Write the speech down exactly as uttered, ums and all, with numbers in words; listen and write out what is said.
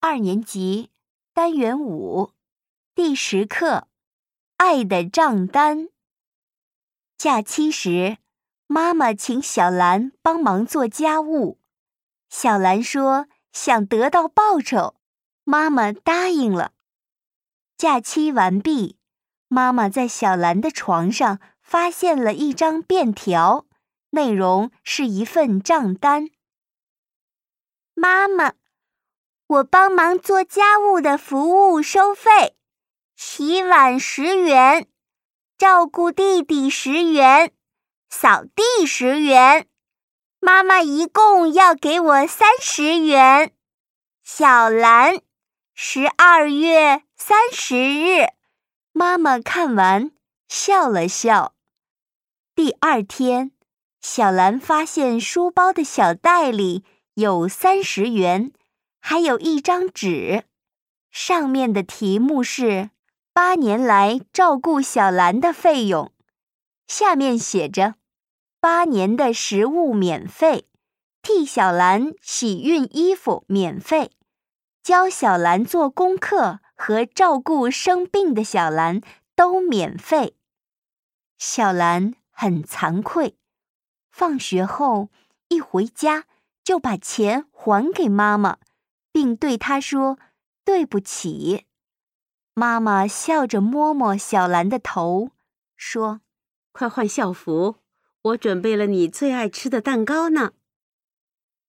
二年级单元五第十课爱的账单。假期时，妈妈请小兰帮忙做家务。小兰说想得到报酬，妈妈答应了。假期完毕，妈妈在小兰的床上发现了一张便条，内容是一份账单。 妈妈，我帮忙做家务的服务收费：洗碗十元，照顾弟弟十元，扫地十元。妈妈一共要给我三十元。小兰，十二月三十日。 妈妈看完笑了笑。第二天，小兰发现书包的小袋里有三十元，还有一张纸，上面的题目是八年来照顾小兰的费用，下面写着八年的食物免费，替小兰洗熨衣服免费，教小兰做功课和照顾生病的小兰都免费。小兰很惭愧，放学后一回家就把钱还给妈妈，并对她说对不起。妈妈笑着摸摸小兰的头，说： 快换校服，我准备了你最爱吃的蛋糕呢。